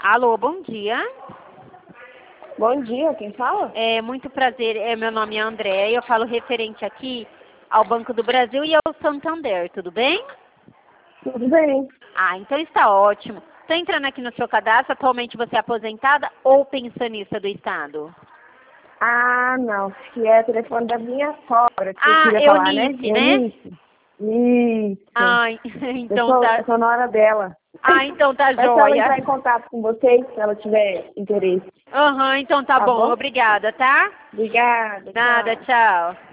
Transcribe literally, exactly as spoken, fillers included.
Alô, bom dia. Bom dia, quem fala? É muito prazer, é, meu nome é André e eu falo referente aqui ao Banco do Brasil e ao Santander, tudo bem? Tudo bem. Ah, então está ótimo. Estou entrando aqui no seu cadastro, atualmente você é aposentada ou pensionista do Estado? Ah, não, que é o telefone da minha sogra que você Ah, queria falar, né? Eunice, né? Eunice. Isso. Ah, Eu então sou, tá. eu sou nora dela. Ah, então tá Mas se ela joia. entrar em contato com vocês, se ela tiver interesse, Aham, então tá tá bom, bom? obrigada, tá? Obrigada, Nada, tchau. tchau.